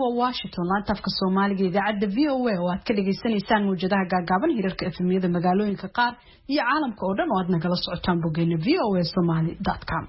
waa Washington laanta afka Soomaaliga idaacada VOA oo aad ka dhageysanaysaan muujadaha gaagaaban hirarka efemiyada magaalooyinka qaar iyo caalamka oo dhan oo aad nagala socotaan boggeena voasomali.com.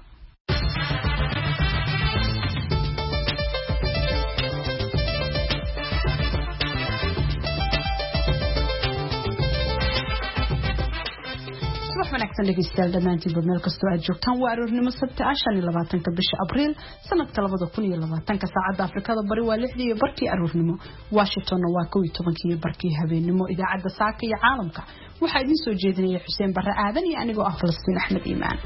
wanaagsan dhegeystayaal dhamaantiin meel kastoo aad joogtaan waa aroornimo sabti 25 bisha Abriil sanadka 2020 saacada Afrikada Bari waa 6 barkii aroornimo Washington waa 12 barkii habeenimo idaacada saaka iyo caalamka waxa idin soo jeedinaya Xuseen Barre Aadan iyo anigoo ah Falastiin Axmed Iimaan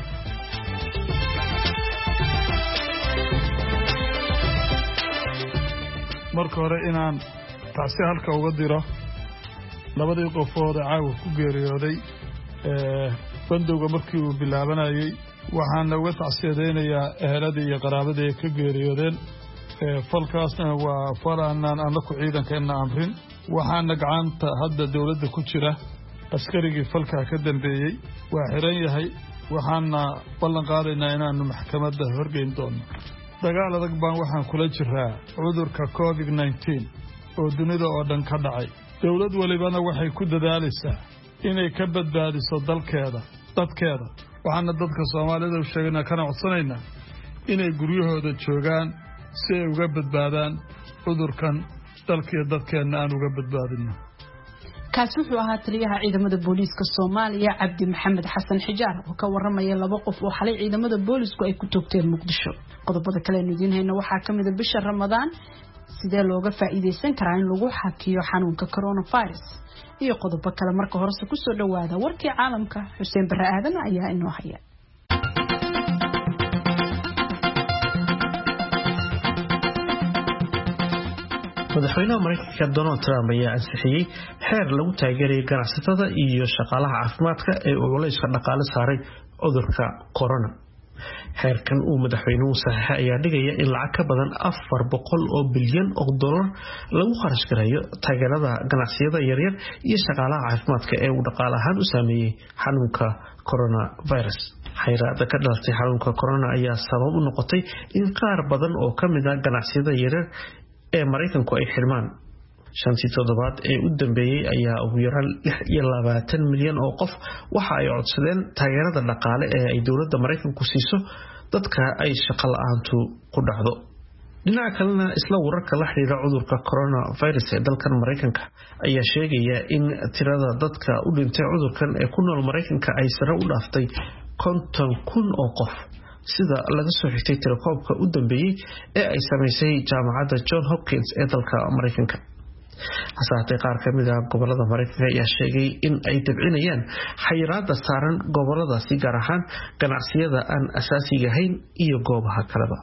marka hore inaan taasi halka uga diro labadii qofood caawa ku geeriyooday bandowga markii uu bilaabanayay waxaan uga tacsiyadeynayaa eheladii iyo qaraabadii ka geeriyoodeen falkaasna waa falaanaan anaku ciidankeena amrin waxaana gacanta hadda dawladda ku jira askarigii falka ka dambeeyay waa xiran yahay waxaana ballan qaadaynaa inaanu maxkamadda horgeyn doono dagaal adag baan waxaan kula jiraa cudurka COVID-19 oo dunida oo dhan ka dhacay dawlad walibana waxay ku dadaalaysaa inay ka badbaadiso dadkeeda waxaana dadka Soomaalida u sheegnaa kana codsanaynaa inay guryahooda joogaan si ay uga badbaadaan cudurkan dalkiisa dadkeena aan uga badbaadino kaas wuxuu ahaa taliyaha ciidamada booliiska Soomaaliya Cabdi Maxamed Xasan Xijaar oo ka waramaya laba qof oo xalay ciidamada booliisku ay ku toogteen Muqdisho qodobada kale ee idin hayna waxaa kamid ah bisha Ramadaan sidee looga faa'iideysan karaa in lagu xakiyo xanuunka coronavirus iyo qodobo kale marka hore ku soo dhawaada warkii caalamka Xuseen Barre Aadan ayaa inoo haya madaxweynaha Mareykanka Donald Trump ayaa ansixiyay xeer lagu taageerayo ganacsatada iyo shaqaalaha caafimaadka ee culayska dhaqaale saaray cudurka corona xeerkan uu madaxweynuhu saxiixay ayaa dhigaya in lacag ka badan 400 oo bilyan oo dollar lagu kharash gareeyo taageerada ganacsiyada yaryar iyo shaqaalaha caafimaadka ee uu dhaqaale ahaan u saameeyay xanuunka coronavirus xayiraadda ka dhalatay xanuunka corona ayaa sabab u noqotay in qaar badan oo kamid ah ganacsiyada yaryar ee Mareykanku ay xirmaan shantii toddobaad ee u dambeeyay ayaa ugu yaraan 26 milyan oo qof waxa ay codsadeen taageerada dhaqaale ee ay dawladda Mareykanku siiso dadka ay shaqo la'aantu ku dhacdo dhinaca kalena isla wararka la xiriira cudurka coronavirus ee dalkan Mareykanka ayaa sheegaya in tirada dadka u dhintay cudurkan ee ku nool Mareykanka ay sare u dhaaftay 50,000 oo qof sida laga soo xigtay tirakoobka u dambeeyay ee ay sameysay jaamacadda John Hopkins ee dalka Mareykanka hasaatee qaar ka mid ah gobolada Mareykanka ayaa sheegay in ay dabcinayaan xayiraadda saaran goboladaasi gaar ahaan ganacsiyada aan asaasiga ahayn iyo goobaha kaleba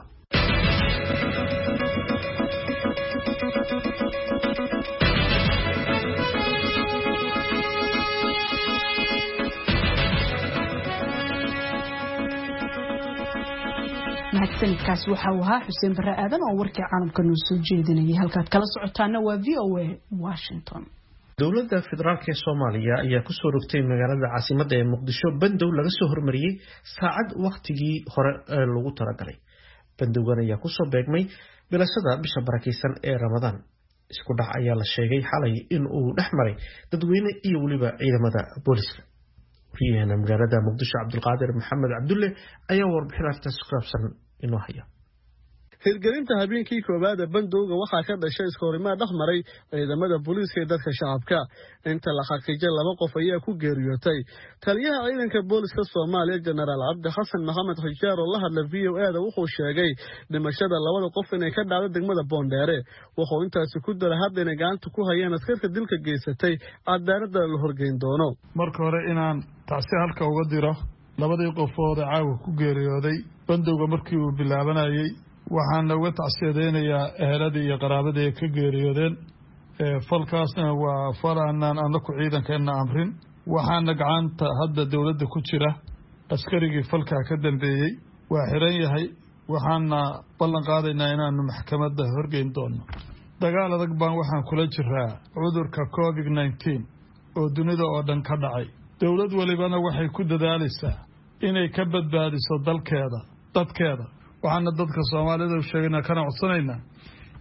kaas waxa uu ahaa Xuseen Barre Aadan oo warkii caalamka noo soo jeedinayay halkaad kala socotaana waa VOA Washington dawladda federaalka ee Soomaaliya ayaa ku soo rogtay magaalada caasimadda ee Muqdisho bandow laga soo hormariyay saacad waqtigii hore ee lagu talagalay bandowgan ayaa ku soo beegmay bilashada bisha barakeysan ee Ramadaan isku dhac ayaa la sheegay xalay in uu dhexmaray dadweyne iyo waliba ciidamada booliska riyana magaalada Muqdisho Cabdulqaadir Maxamed Cabdulle ayaa warbixin arrintaas ku saabsan inoo haya hirgelinta habeenkii koobaad ee bandowga waxaa ka dhashay iskoorimaad dhexmaray ciidamada booliiska ee dadka shacabka inta la xaqiijiyay laba qof ayaa ku geeriyootay taliyaha ciidanka booliiska Soomaaliya Generaal Cabdi Xasan Maxamed Xijaar oo la hadlay VOA wuxuu sheegay dhimashada labada qof inay ka dhacday degmada Boondheere wuxuu intaasi ku daray hadda inay gacanta ku hayaan askarka dilka geysatay cadaaladda la horgeyn doono marka hore inaan taasi halka uga diro labadii qofood caawa ku geeriyooday bandowga markii uu bilaabanayay waxaan uga tacsiyadeynayaa eheladii iyo qaraabadii ka geeriyoodeen falkaasna waa falaanaan anaku ciidankeena amrin waxaana gacanta hadda dawladda ku jira askarigii falka ka dambeeyay waa xiran yahay waxaana ballan qaadaynaa inaanu maxkamadda horgeyn doono dagaal adag baan waxaan kula jiraa cudurka COVID-19 oo dunida oo dhan ka dhacay dawlad walibana waxay ku dadaalaysaa inay ka badbaadiso dadkeeda waxaana dadka Soomaalida u sheegnaa kana codsanaynaa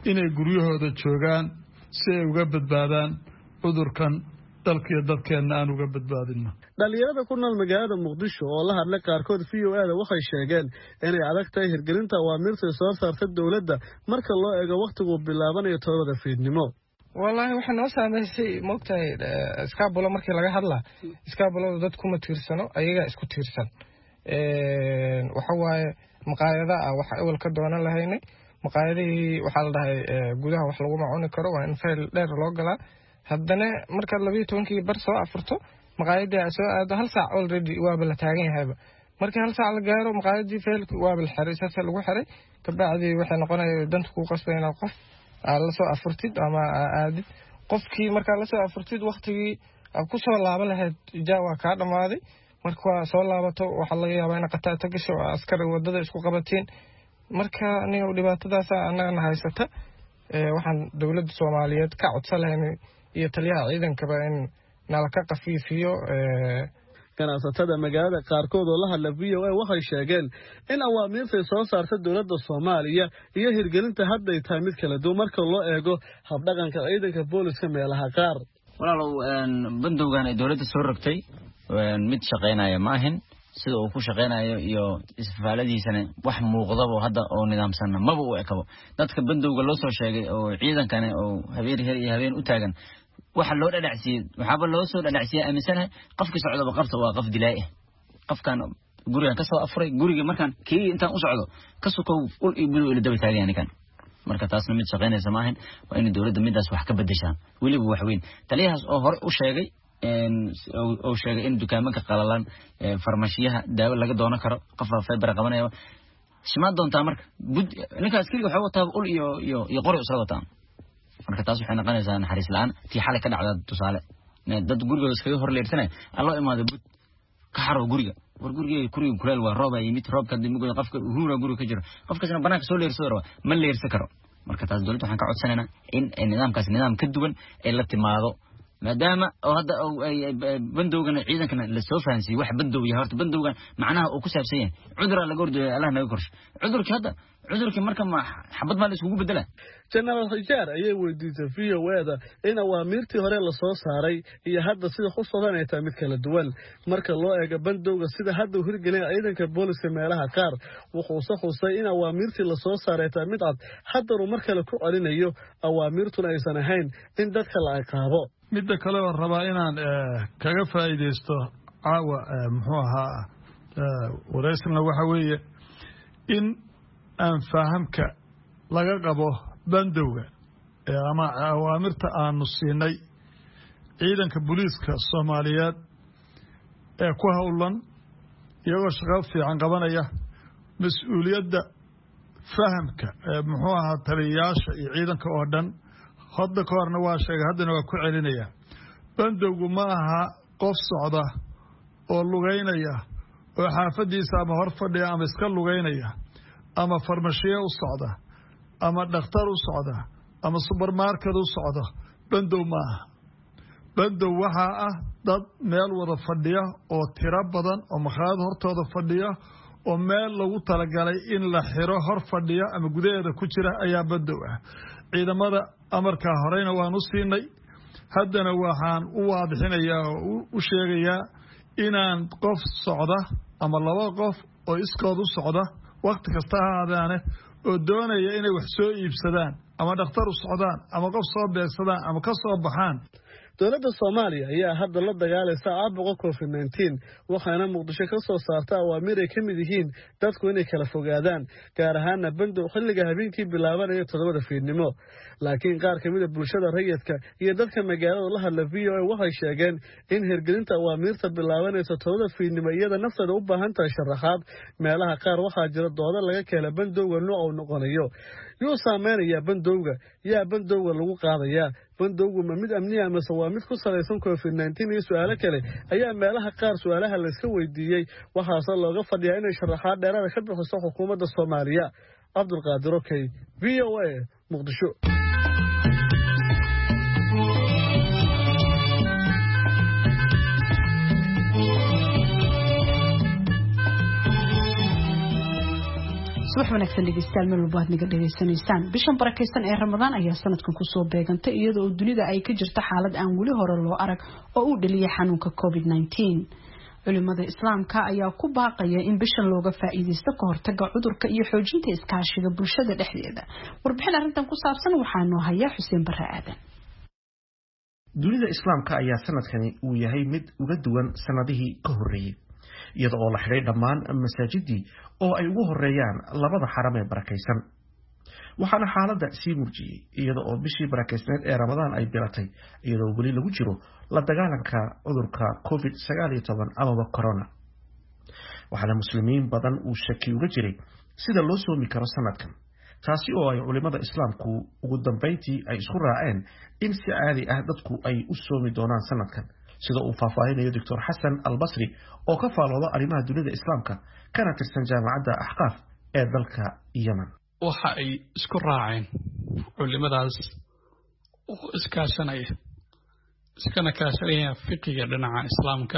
inay guryahooda joogaan si ay uga badbaadaan cudurkan dalkiyo dadkeenna aan uga badbaadinno. dhalinyarada ku nool magaalada muqdisho oo la hadlay qaarkood VOA-da waxay sheegeen inay adag tahay hirgelinta awaamiirta soo saarta dowladda marka loo eego waqtiguu bilaabanayo 7 fiidnimo. والله waxaan noo saameysay moogtahay iskaabulo markii laga hadlaa iskaabulada dad kuma tiirsano ayaga isku tiirsan waxa waaye maqaayada wax awal ka doonan lahaynay maqaayadii waxa la dhahay gudaha wax lagu macuni karo waa in fayl dheer loo galaa haddana marka 12 bar soo afurto maqaayadii soo aado hal saac already waa la taagan yahay markii hal saac la gaaro maqaayadii faylku waa la xiray saas lagu xiray ka bacdi waxay noqonaysaa dantu ku qasbayna qof la soo afurtid ama aadid qofkii marka la soo afurtid waqtigii ku soo laaban lahayd jaawa ka dhamaaday marka soo laabato waxa laga yaabaa in qataata gasho askar wadada isku qabateen marka aniga dhibaatadaas anaga haysata waxaan dawladda Soomaaliyeed ka codsanayn iyo taliyaha ciidankaba in nala ka qafiifiyo ganacsatada magaalada qaarkood oo la hadla VOA waxay sheegeen in awaamiirta soo saarta dawladda Soomaaliya iyo hirgelinta hadda ay tahay mid kala duwan marka loo eego habdhaqanka ciidanka booliska meelaha qaar. walaalow bandowgan ay dawladda soo rogtay mid shaqeynaya ma ahin sida uu ku shaqeynayo iyo isfaaladiisana wax muuqdaba hadda oo nidaamsan maba u ekabo dadka bandowga loo soo sheegay oo ciidankana oo habeen u taagan waxa loo dhadhacsiyay waxaba loo soo dhadhacsiyay amisanahay qofkii socdo qabta waa qof dilaa qofkan guriga ka soo afuray guriga markaan kii intaan u socdo ka sokow ul iyo bilu ila daba taagayaan kan marka taasna mid shaqeynaysa ma ahin waa in dawladda midaas wax ka bedeshaan waliba wax weyn taliyahaas oo hore u sheegay oo sheegay in dukaamada qalalan farmashiyaha daawo laga doonan karo qof feebar qabanayo shima doontaa marka ninkaas kaliya waxa uu taab ul iyo qori u soo wataa marka taas waxay noqonaysaa naxariis la'aan tii xalay ka dhacda tusaale dad guriga iskaga hor leersanay allo imaado bud ka xaro guriga war guriga kuleel waa roob ay mid roobka dimigo qofka huura guriga ka jiro qofkaasna banaanka soo leerso raba ma leersan karo marka taas dawladda waxaan ka codsanaynaa in nidaamkaas nidaam ka duwan ay la timaado maadaama oo hadda ay bandowgan ciidankana la soo fahansiyo wax bandow yahay horta bandowgan macnaha uu ku saabsan yahay cudur la gordo Allah naga korsho cudurkii marka ma xabad ma la isugu bedela General Hijar ayay weydiisay VOA-da in awaamiirtii hore la soo saaray iyo hadda sida ku soconaysa mid kala duwan marka loo eego bandowga sida hadda uu hirgelin ciidanka booliska meelaha qaar wuxuu xusay in awaamiirtii la soo saaray taa mid cad hadda uu markale ku celinayo awaamiirtuna aysan ahayn in dadka la ciqaabo midda kale oo rabaa inaan kaga faa'iideysto caawa muxuu ahaa wareysna waxa weeye in aan fahamka laga qabo bandowga ama awaamirta aanu siinay ciidanka booliiska Soomaaliyeed ee ku hawlan iyagoo shaqo fiican qabanaya mas'uuliyadda fahamka muxuu ahaa taliyayaasha iyo ciidanka oo dhan hadda ka horna waa sheegay haddana waa ku celinaya bandowgu ma aha qof socda oo lugeynaya oo xaafadiisa ama hor fadhiya ama iska lugeynaya ama farmashiye u socda ama dhakhtar u socda ama supermarket u socda bandow ma aha bandow waxa ah dad meel wada fadhiya oo tiro badan oo makhaayad hortooda fadhiya oo meel lagu talagalay in la xiro hor fadhiya ama gudaheeda ku jira ayaa bandow ah ciidamada amarka horeyna waan u siinay haddana waxaan u waadixinayaa oo u sheegayaa inaan qof socda ama laba qof oo iskood u socda waqti kasta ahaadaane oo doonaya inay wax soo iibsadaan ama dhakhtar u socdaan ama qof soo beegsadaan ama ka soo baxaan dawladda Soomaaliya ayaa hadda la dagaalaysa caabuqa COVID-19 waxaana Muqdisho ka soo saartay awaamiir ay kamid yihiin dadku inay kala fogaadaan gaar ahaan bandow xilliga habeenkii bilaabanaya 7 fiidnimo laakiin qaar kamid ah bulshada rayidka iyo dadka magaalada la hadla VOA waxay sheegeen in hirgelinta awaamiirta bilaabanaysa 7 fiidnimo iyada nafteeda u baahan tahay sharaxaad meelaha qaar waxaa jira doodo laga kala bandowga nooc uu noqonayo yuu saameynaya bandowga yaa bandowga lagu qaadaya bandowgu ma mid amni ah mise waa mid ku salaysan COVID-19 iyo su'aalo kale ayaa meelaha qaar su'aalaha la iska weydiiyay waxaasoo looga fadhiyaa inay sharaxaad dheeraad ka bixiso xukuumadda Soomaaliya Abdulqaadir Okay VOA Muqdisho subax wanaagsan dhegeystayaal meel walba aad naga dhegeysanaysaan bishan barakeysan ee Ramadaan ayaa sanadkan ku soo beegantay iyadoo dunida ay ka jirto xaalad aan wali hore loo arag oo uu dhaliyay xanuunka COVID-19 culimada islaamka ayaa ku baaqaya in bishan looga faa'iideysto ka hortagga cudurka iyo xoojinta iskaashiga bulshada dhexdeeda warbixin arrintan ku saabsan waxaa noo haya Xuseen Barre Aadan dunida islaamka ayaa sanadkani uu yahay mid uga duwan sanadihii ka horeeyay iyada oo la xiray dhammaan masaajidii oo ay ugu horeeyaan labada xaram ee barakeysan waxaana xaaladda sii murjiyay iyada oo bishii barakeysneed ee Ramadaan ay bilatay iyadoo wali lagu jiro la dagaalanka cudurka COVID-19 ama corona waxaana muslimiin badan uu shaki uga jiray sida loo soomi karo sanadkan taasi oo ay culimada islaamku ugu dambeyntii ay isku raaceen in si caadi ah dadku ay u soomi doonaan sanadkan sida uu faahfaahinayo Dr. Hassan Al-Basri oo ka faalooda arrimaha dunida islaamka kana tirsan jaamacadda Ahqaf ee dalka Yemen waxa ay isku raaceen culimadaas oo iskaashanaya iskana kaashanaya fiqiga dhinaca islaamka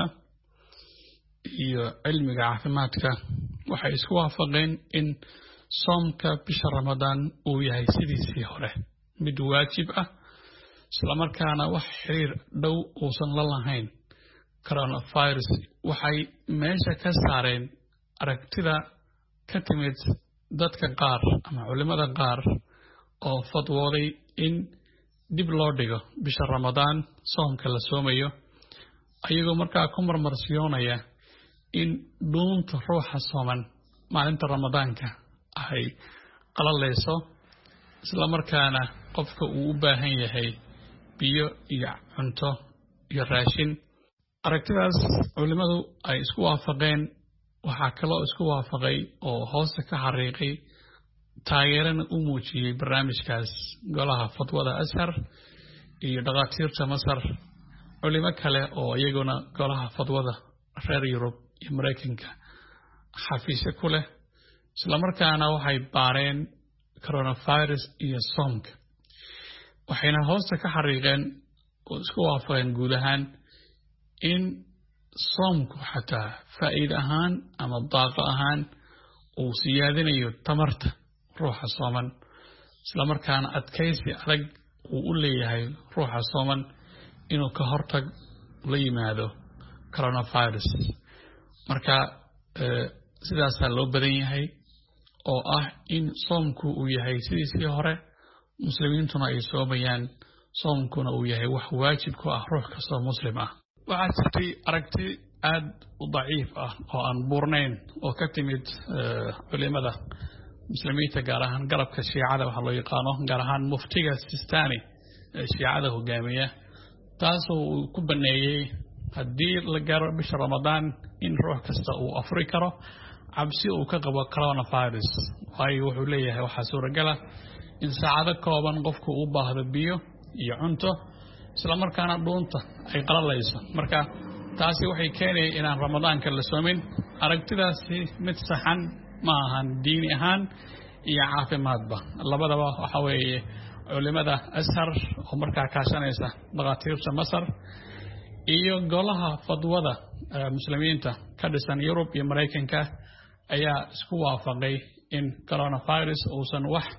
iyo cilmiga caafimaadka waxay isku waafaqeen in soomka bisha Ramadaan uu yahay sidiisii hore mid waajib ah isla markaana wax xiriir dhow uusan la lahayn coronavirus waxay meesha ka saareen aragtida ka timid dadka qaar ama culimada qaar oo fadwooday in dib loo dhigo bisha Ramadaan soomka la soomayo ayagoo markaa ku marmarsiyoonaya in dhuunta ruuxa sooman maalinta Ramadaanka ay qalaleyso isla markaana qofka uu u baahan yahay biyo iyo cunto iyo raashin aragtidaas culimadu ay isku waafaqeen waxaa kaloo isku waafaqay oo hoosta ka xariiqay taageerana u muujiyay barnaamijkaas golaha fatwada Azhar iyo dhaqaatiirta Masar culimo kale oo iyaguna golaha fatwada reer Yurub iyo Mareykanka xafiisyo ku leh isla markaana waxay baareen coronavirus iyo soomka waxayna hoosta ka xariiqeen oo isku waafaqeen guud ahaan in soomku xataa faa'iido ahaan ama daaqo ahaan uu siyaadinayo tamarta ruuxa sooman isla markaana adkaysi adag uu u leeyahay ruuxa sooman inuu ka hortag la yimaado coronavirus marka sidaasaa loo badan yahay oo ah in soomku uu yahay sidiisii hore muslimiintuna ay soomayaan soomkuna uu yahay wax waajib ku ah ruux kastoo muslim ah waxaa jirtay aragti aad u daciif ah oo aan buurnayn oo ka timid culimada muslimiinta gaar ahaan garabka shiicada waxa loo yaqaano gaar ahaan muftiga Sistani shiicada hogaamiya taasoo uu ku baneeyay haddii la gaaro bisha Ramadaan in ruux kasta uu afuri karo cabsi uu ka qabo coronavirus waayo wuxuu leeyahay waxa suuragal ah in saacado kooban qofku u baahdo biyo iyo cunto isla markaana dhuunta ay qalalayso marka taasi waxay keenaysaa inaan Ramadaanka la soomin aragtidaasi mid saxan ma ahan diini ahaan iyo caafimaadba labadaba waxa weeye culimada Azhar oo markaa kaashanaysa dhaqaatiirta Masar iyo golaha fadwada muslimiinta ka dhisan Yurub iyo Mareykanka ayaa isku waafaqay in coronavirus uusan wax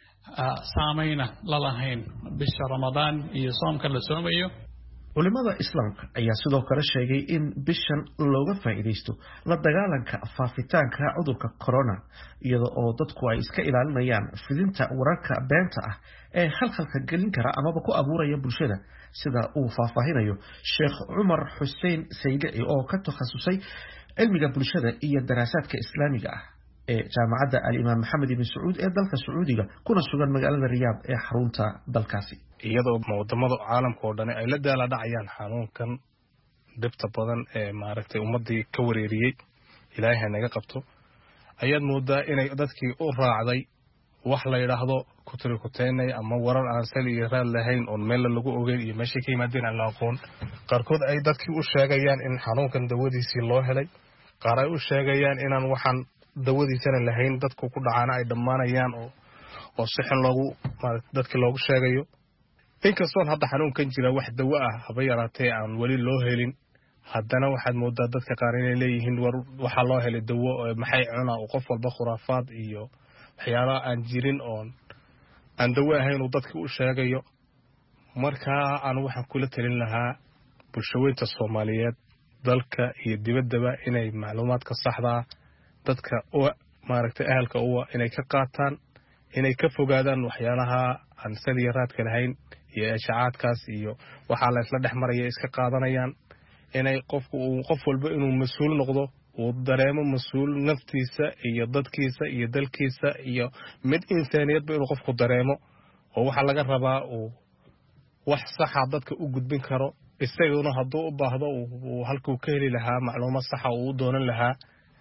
saameyna la lahayn bisha Ramadaan iyo soomka la soomayo culimada islaamka ayaa sidoo kale sheegay in bishan looga faa'iideysto la dagaalanka faafitaanka cudurka corona iyada oo dadku ay iska ilaalinayaan fidinta wararka beenta ah ee halka gelin kara ama ku abuuraya bulshada sida uu faahfaahinayo Sheekh Umar Hussein Saydi oo ka takhasusay cilmiga bulshada iyo daraasaadka islaamiga ah ee jaamacadda Al-Imam Mohammed ibn Saud ee dalka Sacuudiga kuna sugan magaalada Riyadh ee xarunta dalkaasi iyadoo wadamada caalamka oo dhan ay la daala dhacayaan xanuunkan dibta badan ee maaragtay ummadii ka wareeriyay Ilaahay naga qabto ayaad moodaa inay dadkii u raacday wax la yiraahdo kutirikuteynay ama warar aan sali iyo raad lahayn oo meel lagu ogeey iyo meesha ka yimaadeen aan la aqoon qaarkood ay dadkii u sheegayaan in xanuunkan dawadiisii loo helay qaar ay u sheegayaan inaan waxaan dawadiisana lahayn dadku ku dhacaana ay dhamaanayaan oo sixin loogu dadkii loogu sheegayo inkastoo hadda xanuunkan jira wax dawo ah haba yaraatee aan wali loo helin haddana waxaad moodaa dadka qaar inay leeyihiin war waxaa loo helay dawo maxay cunaa qof walba khuraafaad iyo waxyaalaha aan jirin oon aan dawo ahayn uu dadka u sheegayo. markaa anu waxaan kula talin lahaa bulshaweynta Soomaaliyeed dalka iyo dibaddaba inay macluumaadka saxda dadka maaragtay ahalka inay ka qaataan, inay ka fogaadaan waxyaalaha aan saliya raadka lahayn iyo ashcaadkaas iyo waxa la isla dhexmaraya iska qaadanayaan. inay qof walba inuu mas'uul noqdo uu dareemo mas'uul naftiisa iyo dadkiisa iyo dalkiisa iyo mid insaaniyadba inuu qofku dareemo oo waxa laga rabaa uu wax sax ah dadka u gudbin karo, isaguna hadduu u baahdo uu halkuu ka heli lahaa macluumaad sax ah uu doonan lahaa,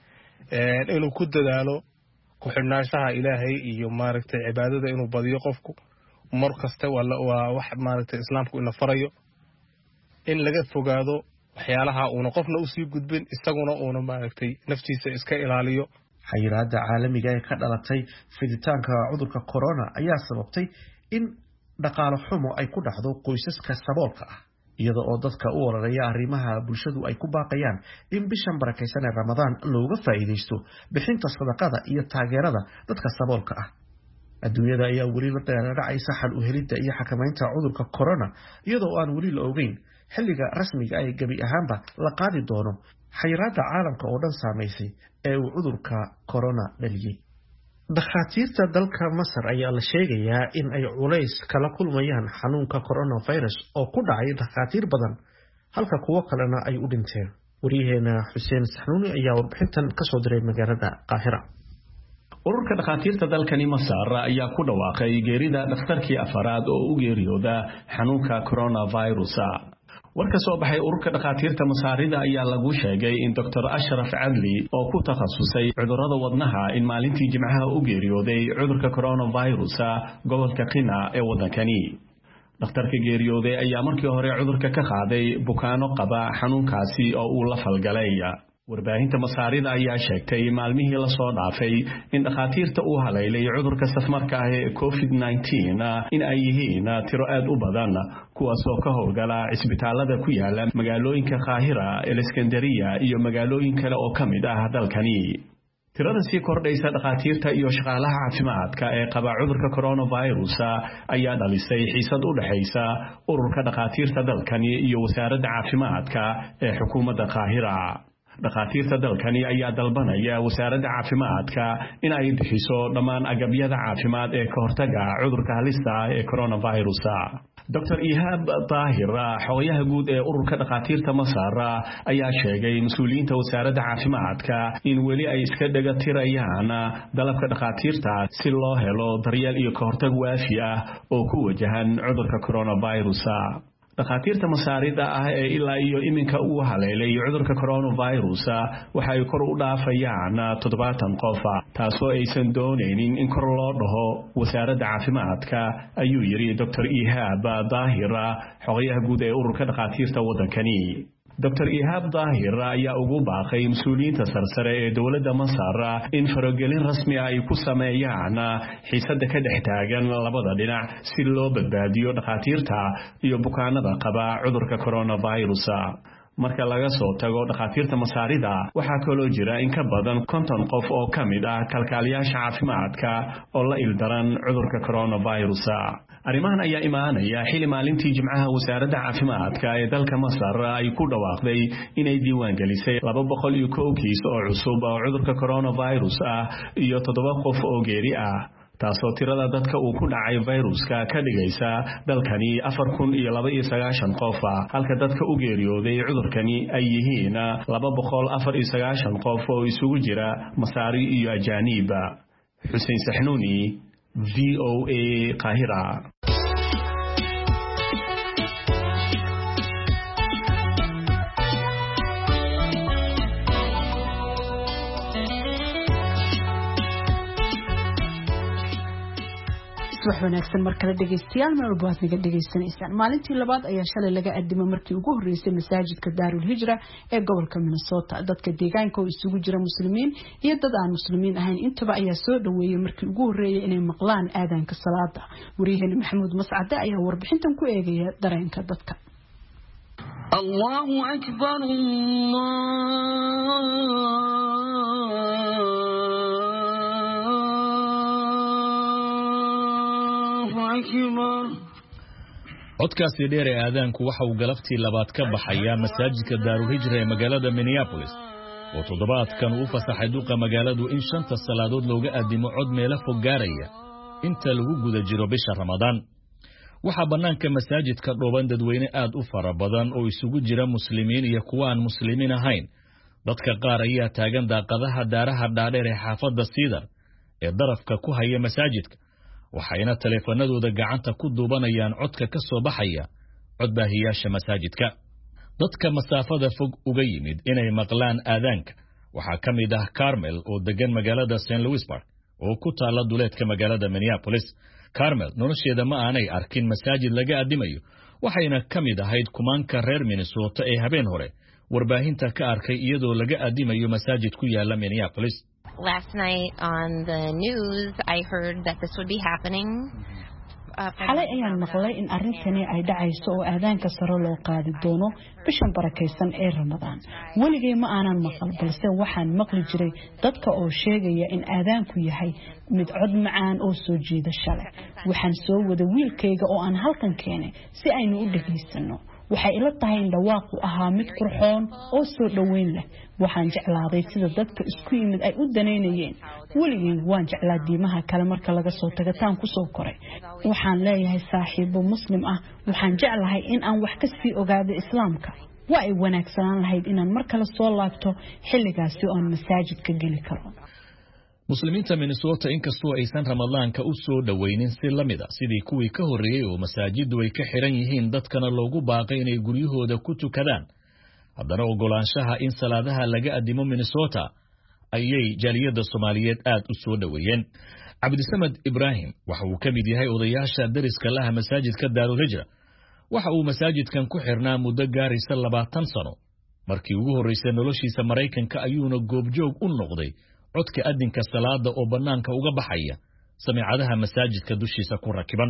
inuu ku dadaalo ku xidhnaanshaha Ilaahay iyo maaragtay cibaadada inuu badiyo qofku mar kasta waa wax maaragtay islaamku ina farayo in laga fogaado waxyaalaha uuna qofna u sii gudbin isaguna uuna maaragtay naftiisa iska ilaaliyo. xayiraadda caalamiga ee ka dhalatay fiditaanka cudurka corona ayaa sababtay in dhaqaale xumo ay ku dhacdo qoysaska saboolka ah, iyada oo dadka u ololeeya arrimaha bulshadu ay ku baaqayaan in bishan barakaysan ee Ramadaan looga faa'iideysto bixinta sadaqada iyo taageerada dadka saboolka ah. adduunyada ayaa weli la dheeraacaysa xal u helidda iyo xakamaynta cudurka corona, iyada oo aan weli la ogeyn xilliga rasmiga ay gabi ahaanba la qaadi doono xayiraadda caalamka oo dhan saameysay ee uu cudurka corona dhaliyay. dhakhaatiirta dalka Masar ayaa la sheegayaa in ay culays kala kulmayaan xanuunka coronavirus oo ku dhacay dhakhaatiir badan halka kuwo kalena ay u dhinteen. wariyaheena Xuseen Saxnuuni ayaa warbixintan ka soo diray magaalada Qaahira. ururka dhakhaatiirta dalkani Masar ayaa ku dhawaaqay geerida dhakhtarkii afaraad oo u geeriyooda xanuunka coronavirus. warka soo baxay ururka dhakhaatiirta Masaarida ayaa lagu sheegay in Dr. Ashraf Adli oo ku takhasusay cudurrada wadnaha in maalintii Jimcaha u geeriyooday cudurka coronavirus gobolka Qina ee wadankani. dhakhtarka geeriyooday ayaa markii hore cudurka ka qaaday bukaano qaba xanuunkaasi oo uu la falgalay. warbaahinta Masaarida ayaa sheegtay maalmihii la soo dhaafay in dhakhaatiirta uu haleelay cudurka safmarka ah ee COVID-19 in ay yihiin tiro aad u badan, kuwaas oo ka howlgala cisbitaalada ku yaala magaalooyinka Qaahira, Iskandariya iyo magaalooyin kale oo ka mid ah dalkani. tirada sii kordhaysa dhakhaatiirta iyo shaqaalaha caafimaadka ee qaba cudurka coronavirus ayaa dhalisay xiisad u dhaxaysa ururka dhakhaatiirta dalkani iyo wasaaradda caafimaadka ee xukuumadda Qaahira. dhakhaatiirta dalkani ayaa dalbanaya wasaaradda caafimaadka in ay bixiso dhammaan agabyada caafimaad ee ka hortaga cudurka halista ah ee coronavirus. Dr. Ihab Tahir, xogayaha guud ee ururka dhakhaatiirta Masar, ayaa sheegay mas'uuliyiinta wasaaradda caafimaadka in weli ay iska dhaga tirayaan dalabka dhakhaatiirta si loo helo daryeel iyo ka hortag waafi ah oo ku wajahan cudurka coronavirus. dhakhaatiirta Masaarida ah ee ilaa iyo iminka uu haleelay cudurka coronavirus waxa ay kor u dhaafayaan 70 qof, taasoo aysan doonaynin in kor loo dhaho wasaaradda caafimaadka, ayuu yiri Dr. Ihab Tahir, xogayaha guud ee ururka dhakhaatiirta wadankani. Dr. Ihab Tahir ayaa ugu baaqay mas'uuliyiinta sarsare ee dawladda Masar in faragelin rasmi ah ay ku sameeyaan xiisadda ka dhex taagan labada dhinac si loo badbaadiyo dhakhaatiirta iyo bukaanada qaba cudurka coronavirus. marka laga soo tago dhakhaatiirta Masaarida waxaa kaloo jira in ka badan 50 qof oo ka mid ah kalkaaliyaasha caafimaadka oo la ildaran cudurka coronavirus. arrimahan ayaa imaanaya xilli maalintii Jimcaha wasaaradda caafimaadka ee dalka Masar ay ku dhawaaqday inay diiwaan gelisay 201 kiis oo cusub oo cudurka coronavirus ah iyo 7 qof oo geeri ah, taasoo tirada dadka uu ku dhacay viruska ka dhigaysa dalkani 4029 qof, halka dadka u geeriyooday cudurkani ay yihiin 294 qof oo isugu jira Masaari iyo ajaanib. Xuseen Saxnuuni, VOA Qaahira. wax wanaagsan markale dhageystayaal meel walba aad naga dhageysanaysaan. maalintii labaad ayaa shalay laga aadimay markii ugu horeysay masaajidka Daarul Hijra ee gobolka Minnesota. dadka deegaanka oo isugu jira muslimiin iyo dad aan muslimiin ahayn intaba ayaa soo dhaweeyay markii ugu horeeyay inay maqlaan aadaanka salaada. wariyaheena Maxamuud Mascade ayaa warbixintan ku eegaya dareenka dadka. الله أكبر الله أكبر. codkaasi dheer ee aadaanku waxa uu galabtii labaad ka baxayaa masaajidka daarulhijra ee magaalada Minneapolis oo toddobaadkan uu fasaxay duqa magaaladu in 5 salaadood looga aadimo cod meelo fog gaaraya inta lagu guda jiro bisha Ramadaan. waxaa bannaanka masaajidka dhooban dadweyne aad u fara badan oo isugu jira muslimiin iyo kuwa aan muslimiin ahayn. dadka qaar ayaa taagan daaqadaha daaraha dhaadheer ee xaafadda Cedar ee darafka ku haya masaajidka, waxayna taleefanadooda gacanta ku duubanayaan codka ka soo baxaya codbaahiyaasha masaajidka. dadka masaafada fog uga yimid inay maqlaan aadaanka waxaa ka mid ah Carmel oo degan magaalada St. Louisburg oo ku taala duleedka magaalada Minneapolis. Carmel nolosheeda ma aanay arkin masaajid laga adimayo, waxayna ka mid ahayd kumaanka reer Minnesota ee habeen hore warbaahinta ka arkay iyadoo laga adimayo masaajid ku yaala Minneapolis. Last night on the news I heard that this would be happening. xalay ayaan maqlay in arrintani ay dhacayso oo aadaanka sare loo qaadi doono bishan barakaysan ee Ramadaan. waligay ma aanan maqal, balse waxaan maqli jiray dadka oo sheegaya in aadaanku yahay mid cod macaan oo soo jiidasho leh. waxaan soo wada wiilkayga oo aan halkan keenay si aynu u dhageysano. waxay ila tahay in dhawaaqu ahaa mid qurxoon oo soo dhaweyn leh. waxaan jeclaaday sida dadka isku yimid ay u daneynayeen. waligay waan jeclaa diimaha kale marka laga soo tago taan ku soo koray. waxaan leeyahay saaxiibo muslim ah, waxaan jeclahay in aan wax ka sii ogaado islaamka. waa ay wanaagsanaan lahayd inaan mar kale soo laabto xilligaasi oo aan masaajidka geli karo. muslimiinta Minnesota inkastoo aysan Ramadaanka u soo dhaweynin si lamida sidii kuwii ka horeeyay oo masaajidu ay ka xiran yihiin dadkana loogu baaqay inay guryahooda ku tukadaan, haddana ogolaanshaha in salaadaha laga adimo Minnesota ayay jaaliyadda Soomaaliyeed aad u soo dhaweeyeen. Cabdisamad Ibrahim waxa uu ka mid yahay odayaasha dariska laha masaajidka Daarulhijra. waxa uu masaajidkan ku xirnaa muddo gaaraysa 20 sano. markii ugu horeysay noloshiisa Mareykanka ayuuna goobjoog u noqday codka adinka salaada oo banaanka uga baxaya samiicadaha masaajidka dushiisa ku rakiban.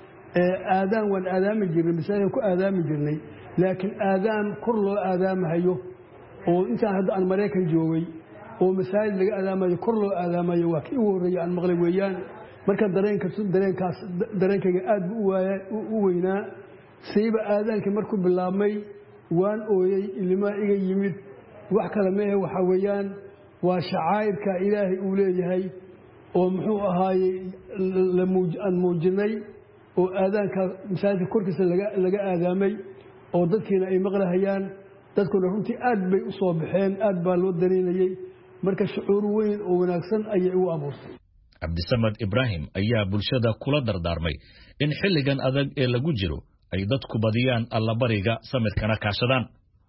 aadaan waan aadaami jirnay, masaajidka ku aadaami jirnay, laakiin aadaan kor loo aadaamayo oo intaan hadda aan Mareykan joogay oo masaajid laga aadaamayo kor loo aadaamayo waa kii ugu horeeyay aan maqlay weeyaan. marka dareenkayga aad u weynaa. sayba aadaankii markuu bilaabmay waan ooyay, ilmaa iga yimid. wax kale ma aha, waxa weeyaan waa shacairka ilaahay uu leeyahay oo muxuu ahaayey aan muujinay oo aadaanka masaajidka korkiisa laga aadaamay oo dadkiina ay maqlahayaan. dadkuna runtii aad bay u soo baxeen, aad baa loo dareynayay. marka shucuur weyn oo wanaagsan ayay u abuurtay. Cabdisamad Ibrahim ayaa bulshada kula dardaarmay in xilligan adag ee lagu jiro ay dadku badiyaan allabariga samirkana kaashadaan.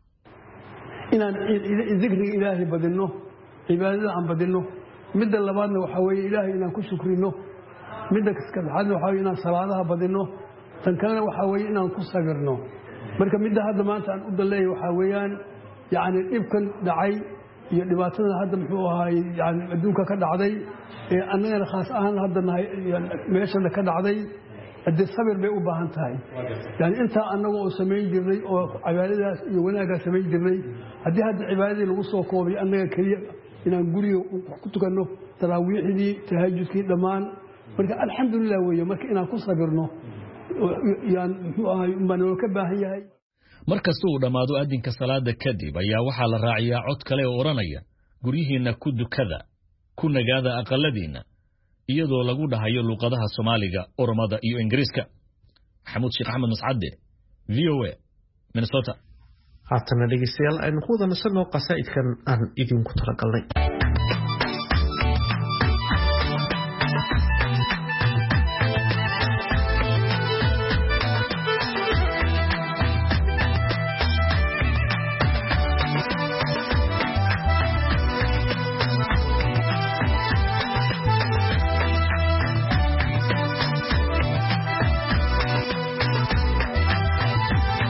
inaan zikriga ilaahay badino, cibaadada aan badino. midda labaadna waxa weeye ilaahay inaan ku shukrino. midda saddexaadna waxa weeye inaan salaadaha badino. tan kalena waxa weeye inaan ku sabirno. marka midda hadda maanta aan u daleeyay waxa weeyaan yani dhibkan dhacay iyo dhibaatada hadda muxuu ahaay yani adduunka ka dhacday ee annagana khaas ahaan hadda meeshana ka dhacday. haddii sabir bay u baahan tahay. yani intaa annaga oo samayn jirnay oo cibaadadaas iyo wanaaggaa samayn jirnay, haddii hadda cibaadadii lagu soo koobay annaga keliya inaan guriga wax ku tukanno, taraawiixdii, tahajudkii dhammaan. marka alxamdulilah weeye, marka inaan ku sabirno yaan muxuu ahay umbaa noo ka baahan yahay. markasta uu dhammaado adinka salaada kadib ayaa waxaa la raaciyaa cod kale oo odhanaya guryihiinna ku dukada, ku nagaada aqaladiinna, iyadoo lagu dhahayo luqadaha Soomaaliga, Oromada iyo Ingiriiska. Maxamuud Sheekh Axmed Mascade, VOA, Minnesota. haatana dhegeystayaal aynu ku wada nasanoo qasaa'idkan aan idinku talagalnay.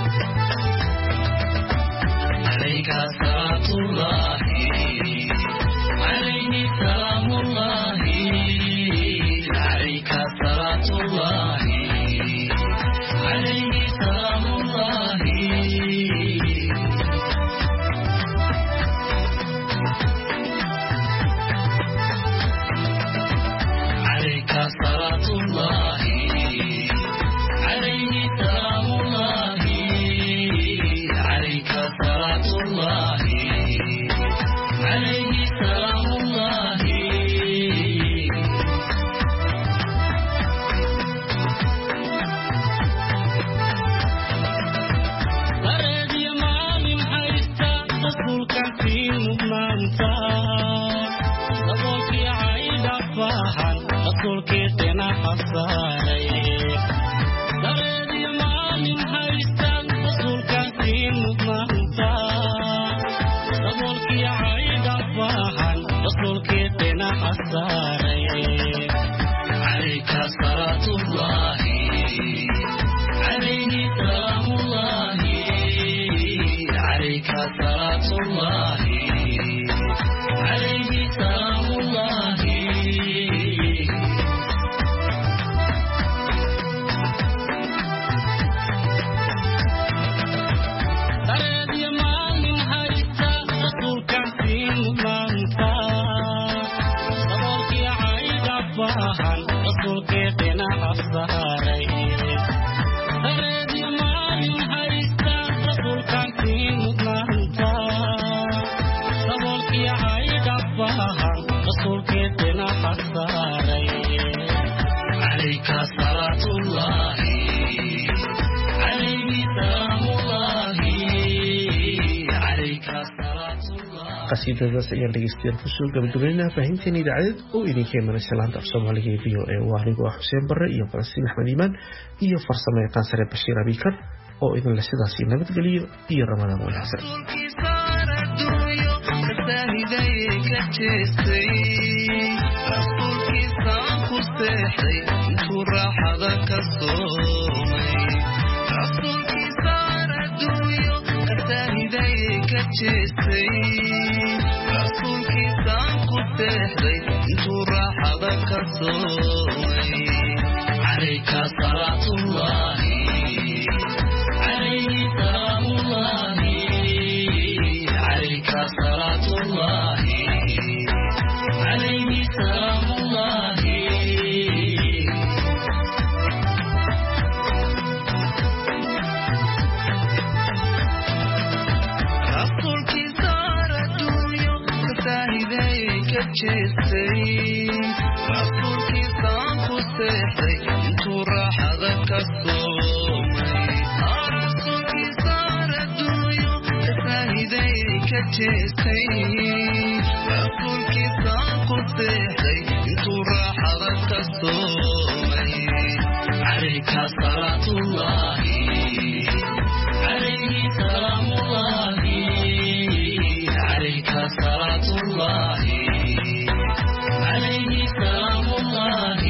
عليك صلاة الله qasiidadaas ayaan dhegeystayaal kusoo gabagabeynaa faahinteena idaacadeed oo idinka imanaysa laanta af soomaaliga ee VOA waa anigoo xuseen barre iyo falastiin axmed iimaan iyo farsamo yaqaan sare bashiir abikar oo idinle sidaasi nabadgeliyo iyo ramadaan wanaagsan عليك صلاة الله عليه سلام الله عليك صلاة الله عليه سلام الله رسولك صار الدنيا فتاهديك جسي رسولك صار سحري انتو راحتك الصومي رسولك صار الدنيا فتاهديك جسي رسولك صار سحري انتو راحتك الصومي عليك صلاة الله عليه سلام الله عليك صلاة الله عليه سلام الله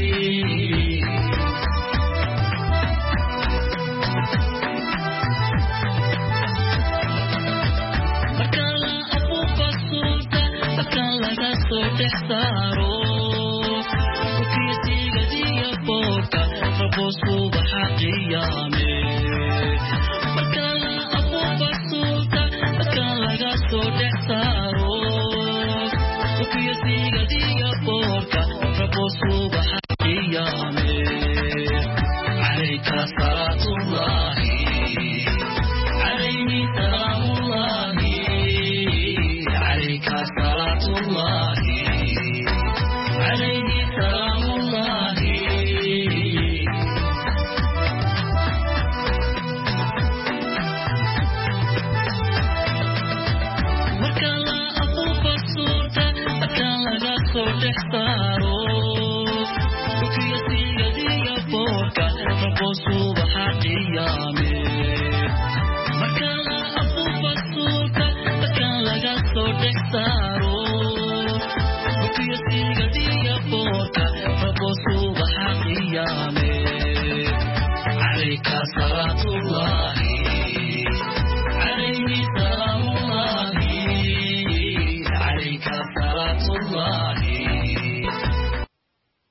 فكلا أبوك السلطة فكلا قصر تحتارو وكيتي قدي أبوك فبوسو بحق قيامي فكلا أبوك السلطة فكلا قصر تحتارو وكيتي قدي أبوك فبوسو بحق قيامي عليك صلاة الله عليه سلام الله عليك صلاة الله عليه سلام الله وكلا أبوك السلطة فكلا قصر تحتارو وكيتي قدي أبوك فبوسو بحق قيامي